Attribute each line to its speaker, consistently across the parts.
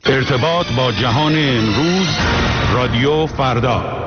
Speaker 1: ارتباط با جهان امروز، رادیو فردا.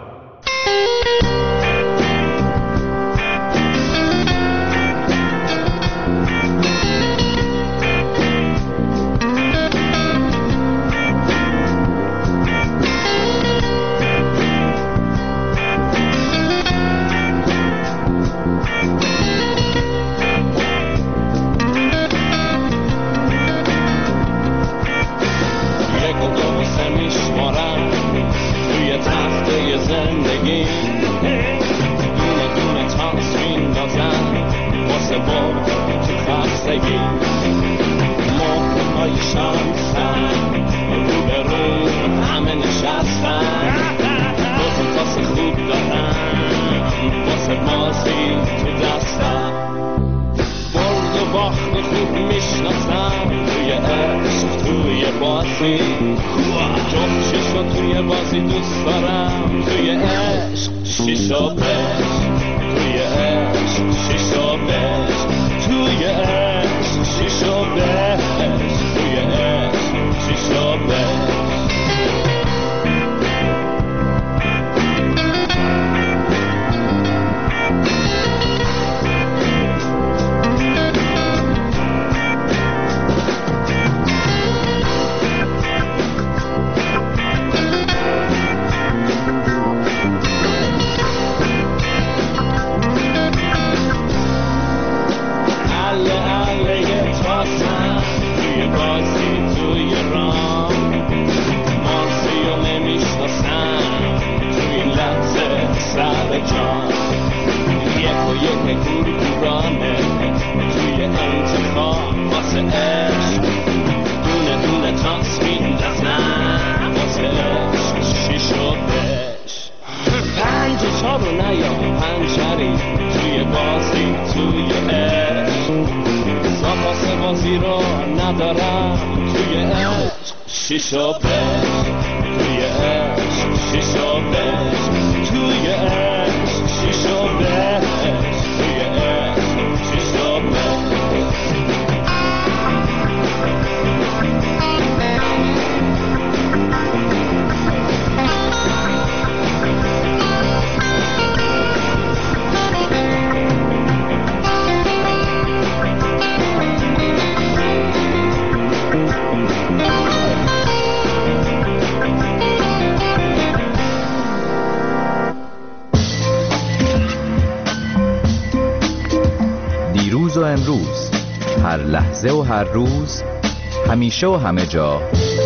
Speaker 2: دیروز و امروز، هر لحظه و هر روز، همیشه و همه جا،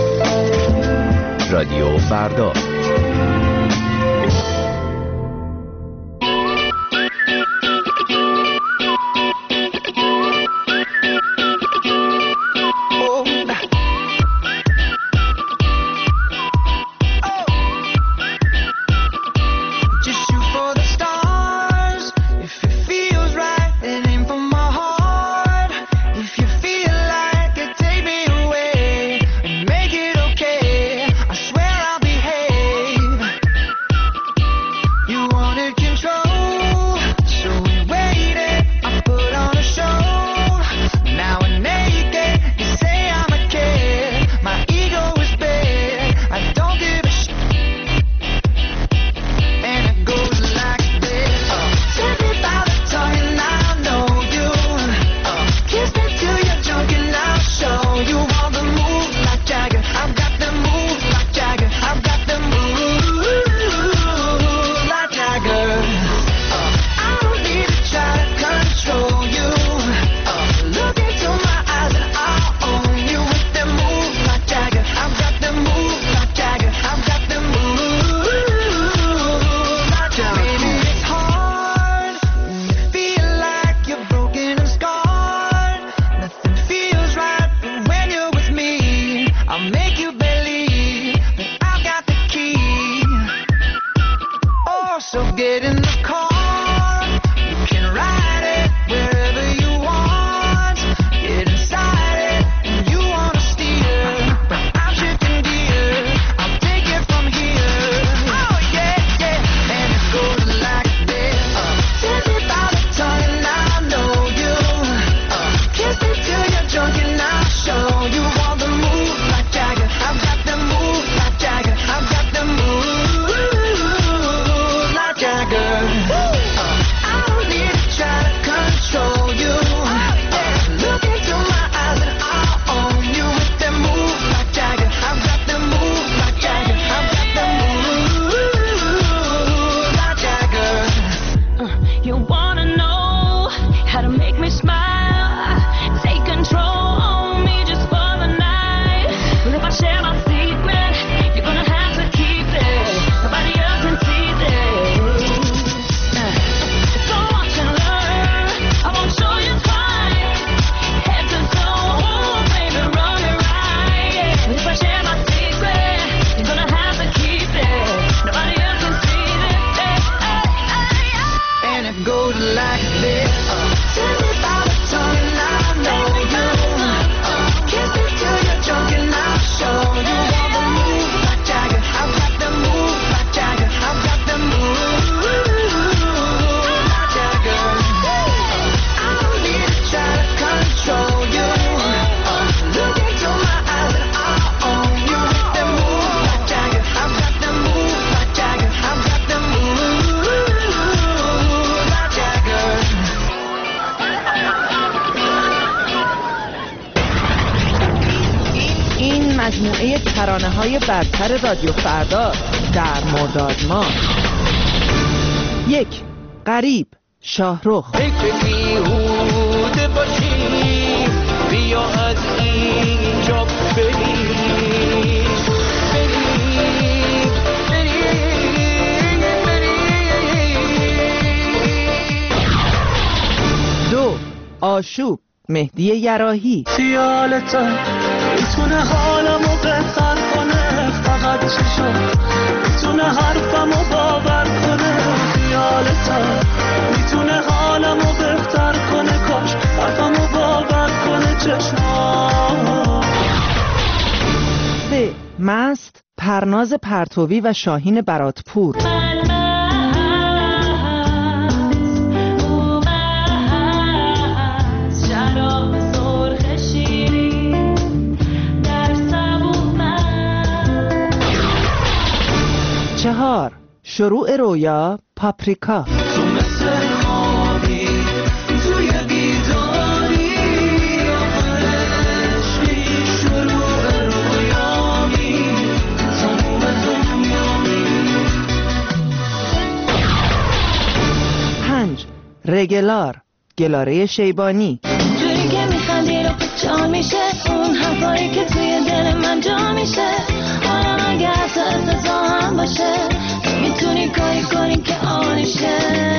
Speaker 2: رادیو فردا.
Speaker 3: Make it okay. I swear I'll behave. مجموعه ترانه‌های برتر رادیو فردا در مرداد ماه. 1. غریب، شاهرخ.
Speaker 4: فکر بیهوده باشی، بیا از اینجا بریم.
Speaker 3: 2. آشوب، مهدی یراحی.
Speaker 4: خیالتا میتونه حالمو بهتر کنه، فقط چشم میتونه حرفمو باور کنه. خیالتا میتونه حالمو بهتر کنه، کاش حرفمو باور کنه چشم.
Speaker 3: 3. مست، پرناز پرتوی و شاهین براتپور. چهار. شروع رویا، پاپریکا.
Speaker 4: تو مثل خوابی توی بیداری، عشقی شروع رویامی، تموم دنیامی.
Speaker 3: 5. رگلار، گلاره شیبانی.
Speaker 5: جوری که میخندی رو جا میشه، اون حرفایی که توی دل من جا میشه. حالا اگه حتی افتضاح هم باشه، میتونی کاری کنی که آنشه.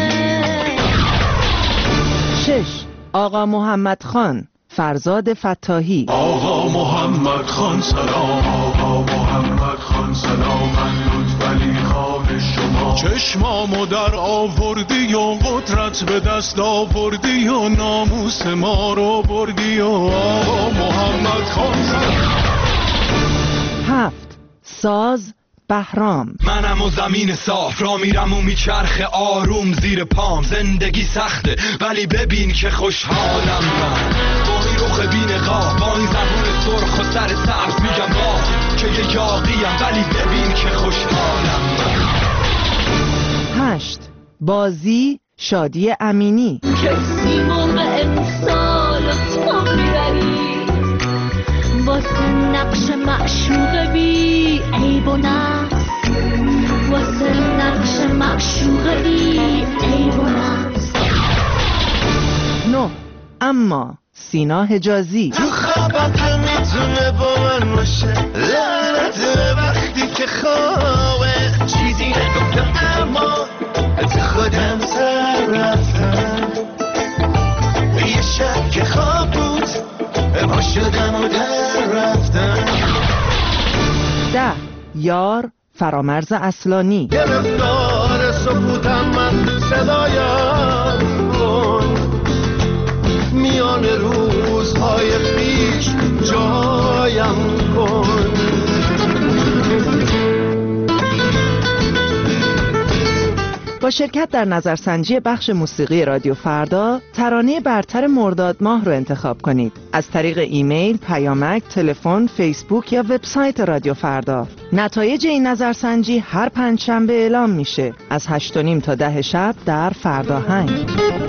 Speaker 3: 6. آقا محمد خان، فرزاد فتاحی.
Speaker 6: آقا محمد خان سلام، آقا محمد خان سلام، من لطفعلی خان شما. چشمامو در آوردی و قدرت به دست آوردی و ناموس ما رو بردی و آقا محمد خان سلام.
Speaker 3: 7. ساز، بهرام.
Speaker 7: منم و زمین صاف را میرم و میچرخه آروم زیر پام. زندگی سخته ولی ببین که خوشحالم من، با این رخ بی‌نقاب، با این زبون سرخ و سر سبز میگم با که یه یاقیم، ولی ببین که خوشحالم من.
Speaker 3: 8. بازی، شادی امینی.
Speaker 5: کسی موقع امسال تو میبری، واسه نقش معشوق بی عیب و نقص، واسه نقش معشوق بی عیب و نقص.
Speaker 3: 9. اما، سینا حجازی.
Speaker 4: تو خوابم که میتونه با من باشه، لعنت وقتی که خوابه چیزی نگفتم اما از خودم سر رفتم. یه شب که خواب بود ما شدم و در رفتم.
Speaker 3: 10. یار، فرامرز اصلانی.
Speaker 4: گرفتار سکوتم من، صدایم کن میان روزهای پیش، جایم کن.
Speaker 3: با شرکت در نظرسنجی بخش موسیقی رادیو فردا، ترانه برتر مرداد ماه رو انتخاب کنید. از طریق ایمیل، پیامک، تلفن، فیسبوک یا وبسایت رادیو فردا. نتایج این نظرسنجی هر پنجشنبه اعلام میشه از 8:30 تا 10 شب در فرداهنگ.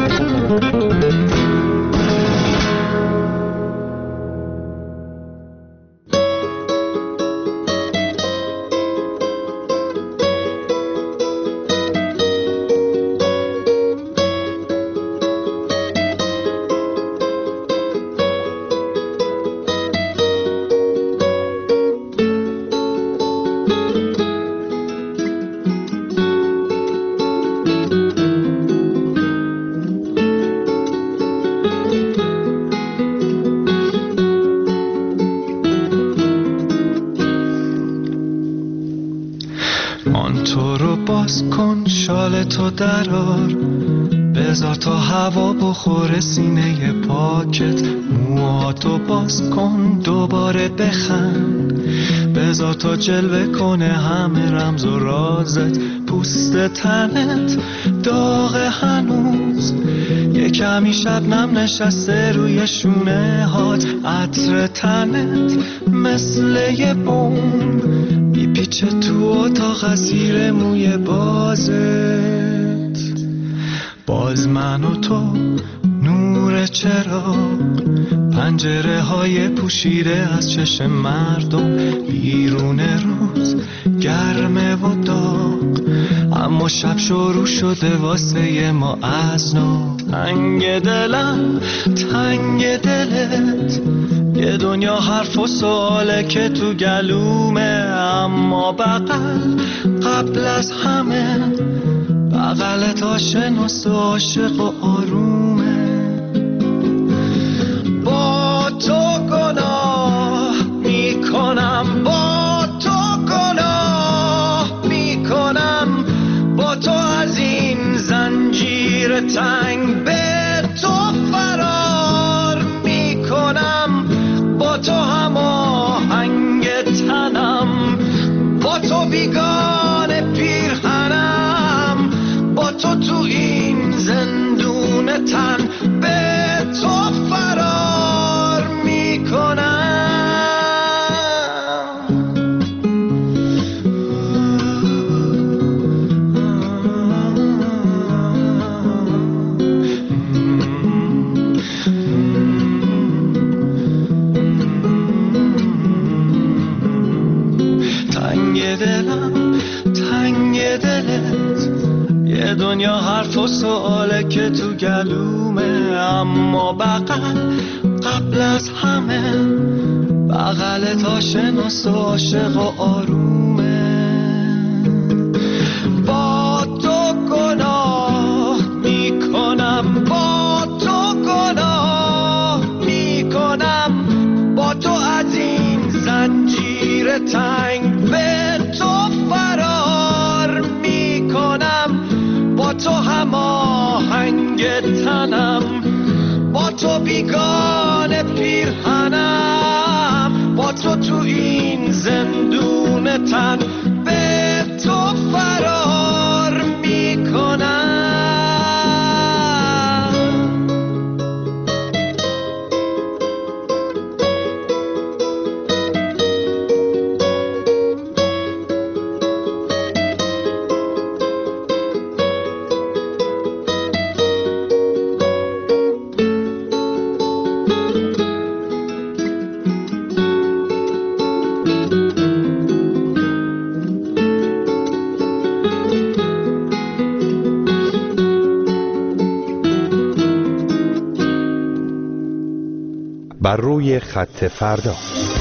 Speaker 4: تو درار، بذار تا هوا بخوره سینه پاکت. موهاتو باز کن دوباره بخند، بذار تا جلوه کنه همه رمز و رازت. پوست تنت داغ هنوز، یه کمی شبنم نشسته روی شونه هات. عطر تنت مثل یه بوم میپیچه تو اتاق زیر موی بازت. باز من و تو نور نور چراغ، پنجره های پوشیده از چشم مردم، بیرون روز گرمه و داغ، اما شب شروع شده واسه ما از نو. تنگ دلم تنگ دلت، یه دنیا حرف و سواله که تو گلومه، اما قبل از همه بغلت آشناس و عاشق و آرومه. با تو گناه میکنم، با تو گناه میکنم، با تو از این زنجیر تنگ به تو فرار میکنم، با تو هماهنگ تنم، با تو بیگانه پیرهنم، با تو تو این زندون تن به تو فرار میکنم. تنگ دلم تنگ دلت، یه دنیا حرف و سواله که تو گلومه، اما قبل از همه بغلت آشناس و عاشق و آرومه. با تو گناه میکنم، با تو گناه میکنم، با تو از این زنجیر تنگ به تو فرار میکنم، با تو هماهنگ تنم، با تو بیگانه پیرهنم، با تو تو این زندون تن به تو فرار میکنم.
Speaker 1: بر روی خط فردا.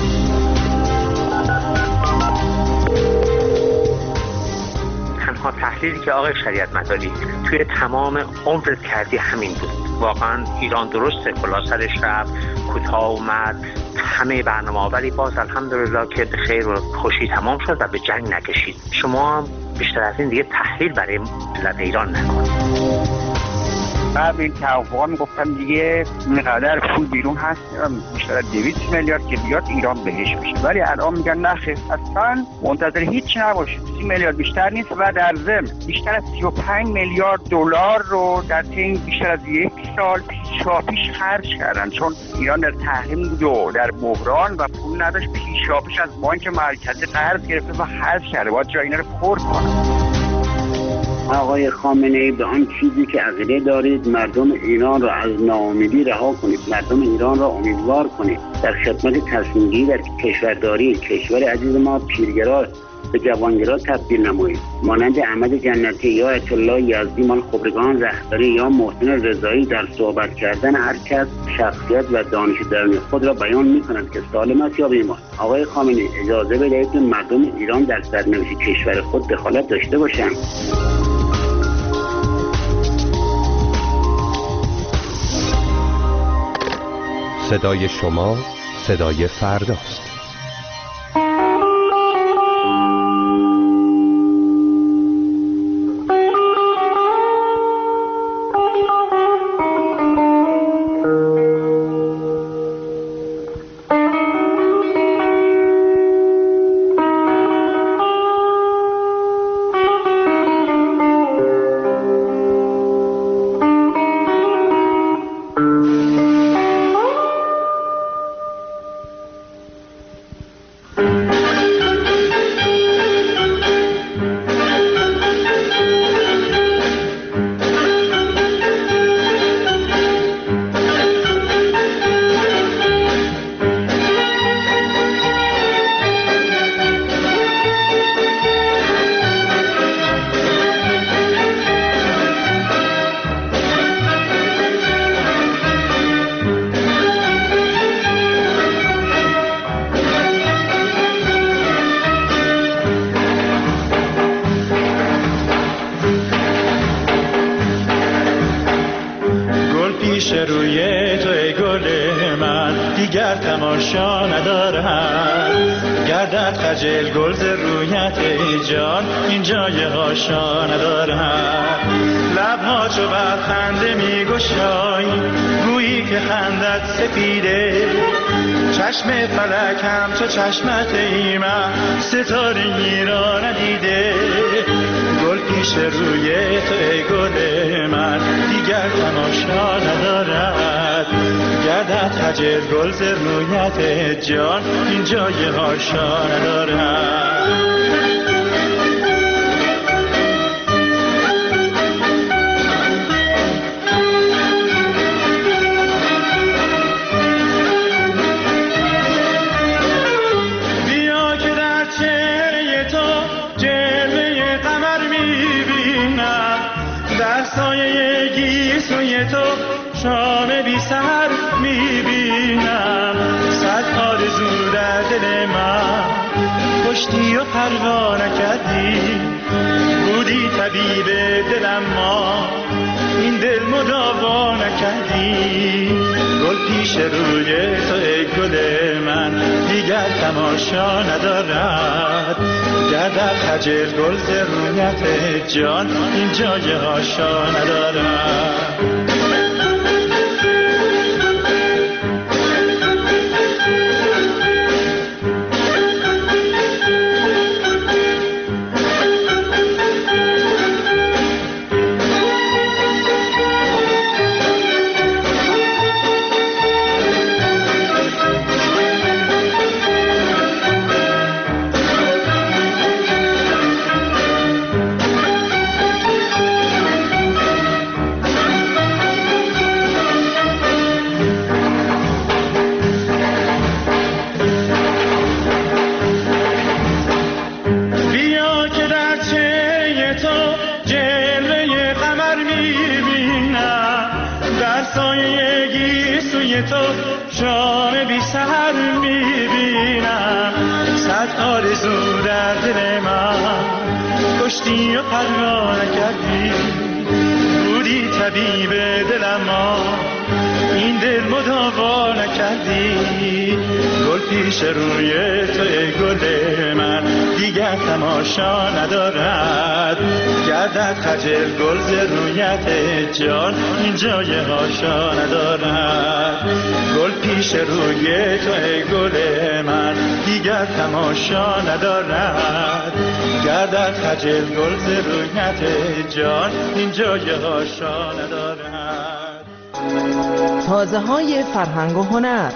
Speaker 8: تنها تحلیلی که آقای شریعت مداری توی تمام عمرت کردی همین بود. واقعا ایران درسته کلا سرش رفت، کوتاه اومد، همه برنامه، ولی باز الحمدلله که به خیر و خوشی تمام شد و به جنگ نکشید. شما هم بیشتر از این دیگه تحلیل برای ملت ایران نکنید.
Speaker 9: قبل این توافقا میگفتن دیگه اینقدر پول بیرون هست، بیشتر از 200 میلیارد که بیاد ایران بهش میشه، ولی الان میگن نخیر، اصلا منتظر هیچ نباشید، 30 میلیارد بیشتر نیست و در ضمن بیشتر از 35 میلیارد دلار رو در طی بیشتر از یک سال پیش خرج کردن، چون ایران در تحریم بود و در بحران و پول نداشت، پیش از بانک مرکزی قرض گرفته و خرج کرده، باید جای اینا رو پر کنه.
Speaker 10: آقای خامنه‌ای به آن چیزی که عقیده دارید مردم ایران را از ناامیدی رها کنید، مردم ایران را امیدوار کنید، در خدمت تصمیم‌گیری در کشورداری کشور عزیز ما پیرگرا به جوانگرا تبدیل نمایید، مانند احمد جنتی یا آیت الله یزدی مال خبرگان رهبری یا محسن رضایی در صحبت کردن هر کس شخصیت و دانش درونی خود را بیان می‌کنند که سالم است یا بیمار. آقای خامنه‌ای اجازه بدهید مردم ایران در سرنوشت کشور خود دخالت داشته باشند.
Speaker 1: صدای شما صدای فرداست.
Speaker 11: دیگر تماشا ندارد. گردد خجل گل ز رویت ای جان، این جای هاشا ندارد. لبها چو بر خنده می گشایی، گویی که خندت سپیده. چشم فلک هم چو چشمت ای من، ستاره‌ای را ندیده. گل پیش روی تو ای گل من، دیگر تماشا ندارد. گردد خجل گل ز رویت جان، این جای هاشا ندارد. شام بی سحر میبینم، صد آرزو در دل من، کشتی و پروا نکردی. بودی طبیب دلم ما، این دل مداوا نکردی. گل پیش روی تو ای گل من، دیگر تماشا ندارد. گردد خجل گل ز رویت جان، این جای هاشا ندارد. شام بی سحر میبینم، صد آرزو در دل من، کشتی و پروا نکردی. بودی طبیب دلم ما، این دل مداوا نکردی. گل پیش روی تو ای گل من، دیگر تماشا ندارد. گردد خجل گل ز رویت جان، این جای هاشا ندارد. گل پیش روی تو ای گل من، دیگر تماشا ندارد. گردد خجل گل ز رویت جان، این جای هاشا ندارد.
Speaker 3: تازه های فرهنگ و هنر.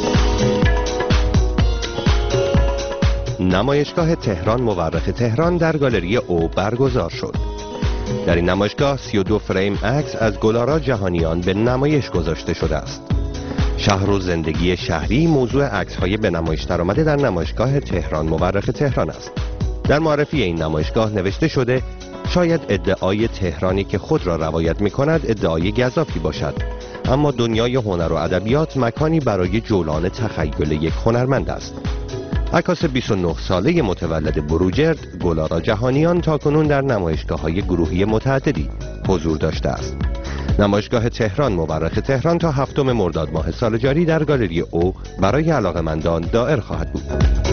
Speaker 12: نمایشگاه تهران مورخ تهران در گالری او برگزار شد. در این نمایشگاه 32 فریم عکس از گلارا جهانیان به نمایش گذاشته شده است. شهر و زندگی شهری موضوع عکس‌های به نمایش درآمده در نمایشگاه تهران مورخ تهران است. در معرفی این نمایشگاه نوشته شده شاید ادعای تهرانی که خود را روایت می‌کند ادعای گزافی باشد، اما دنیای هنر و ادبیات مکانی برای جولان تخیل یک هنرمند است. عکاس 29 ساله متولد بروجرد، گلارا جهانیان تاکنون در نمایشگاه‌های گروهی متعددی حضور داشته است. نمایشگاه تهران مورخ تهران تا 7 مرداد ماه سال جاری در گالری او برای علاقه‌مندان دائر خواهد بود.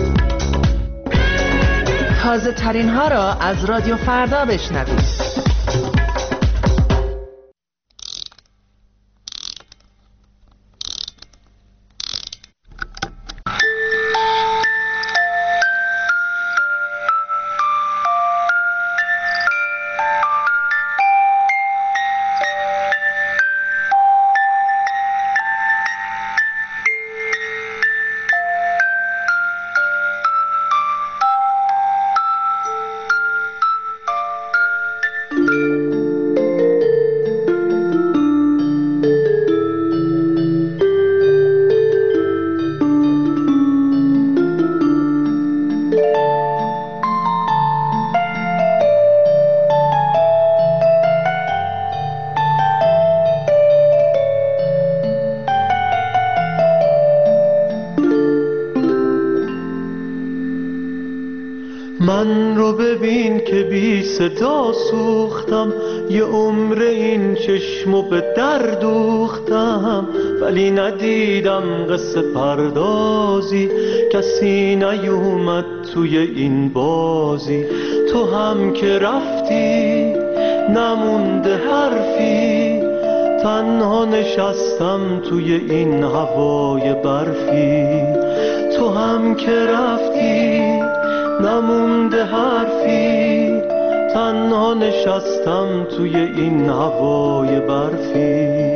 Speaker 3: تازه ترین ها را از رادیو فردا بشنوید.
Speaker 11: من رو ببین که بی صدا سوختم، یه عمر این چشمو به در دوختم، ولی ندیدم قصه پردازی، کسی نیومد توی این بازی. تو هم که رفتی نمونده حرفی، تنها نشستم توی این هوای برفی. تو هم که رفتی نمونده حرفی، تنها نشستم توی این هوای برفی.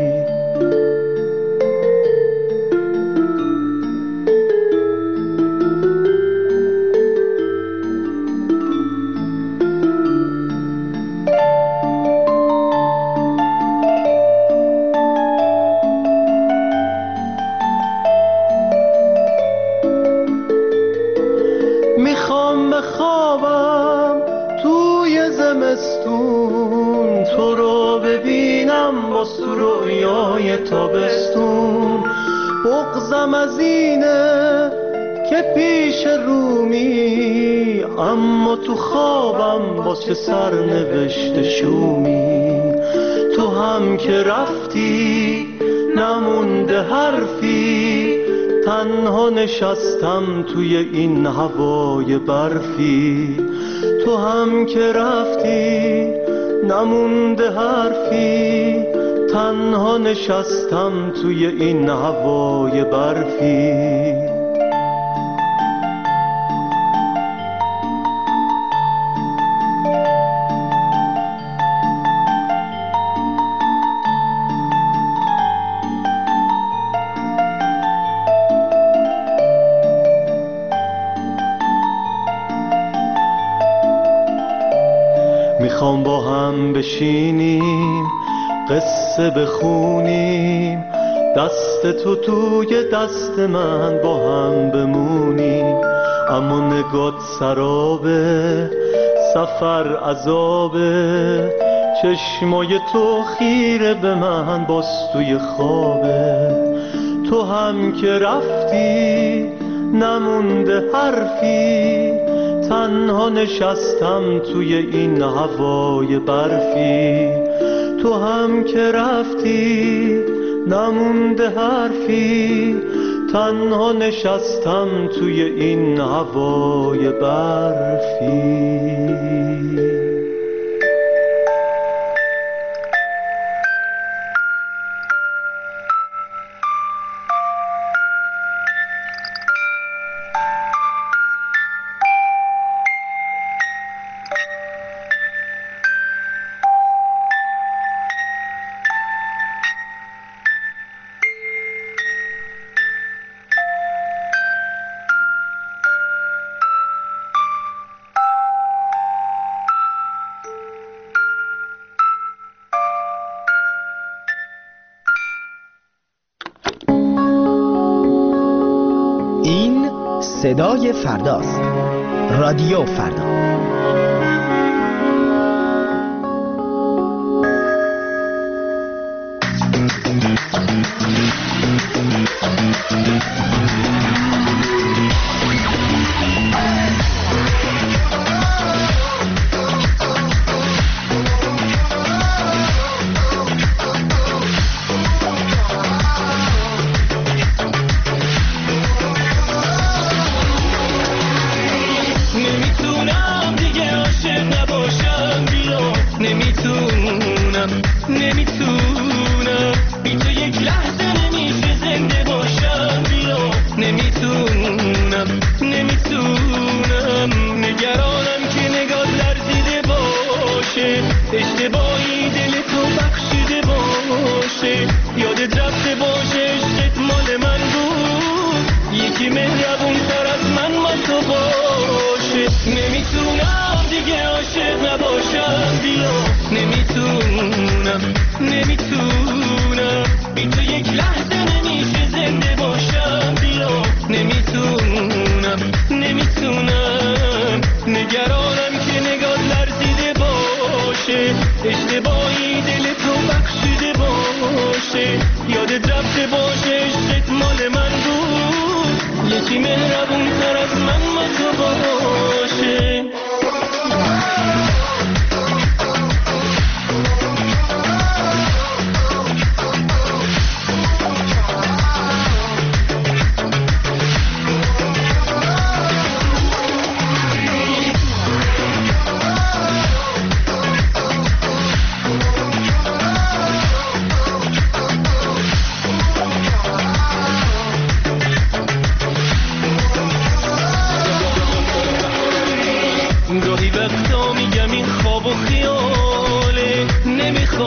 Speaker 11: تابستون بغضم از اینه که پیش رومی، اما تو خوابم واسه سرنوشت شومی. تو هم که رفتی نمونده حرفی، تنها نشستم توی این هوای برفی. تو هم که رفتی نمونده حرفی، تنها نشستم توی این هوای برفی. میخوام با هم بشینیم قصه بخونیم، دست تو توی دست من با هم بمونیم. اما نگات سرابه، سفر عذابه، چشمای تو خیره به من باز توی خوابه. تو هم که رفتی نمونده حرفی، تنها نشستم توی این هوای برفی. تو هم که رفتی نمونده حرفی، تنها نشستم توی این هوای برفی.
Speaker 13: صدای فرداست. رادیو فردا.
Speaker 4: اشتباهی دل تو بخشیده باشه، یادت رفته باشه عشقت مال من بود، یکی مهربون تر از من با تو باشه. نمیتونم دیگه عاشق نباشم، بیا نمیتونم بی تو یک لحظه نمیشه زنده باشم، بیا نمیتونم نگرانم که نگاه لرزیده باشه، اشتباهی دل تو بخشیده باشه، یادت رفته باشه عشقت مال من بود، یکی مهربون تر از من با تو باشه.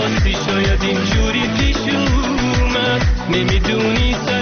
Speaker 14: راستی شاید اینجوری پیش اومد نمیدونی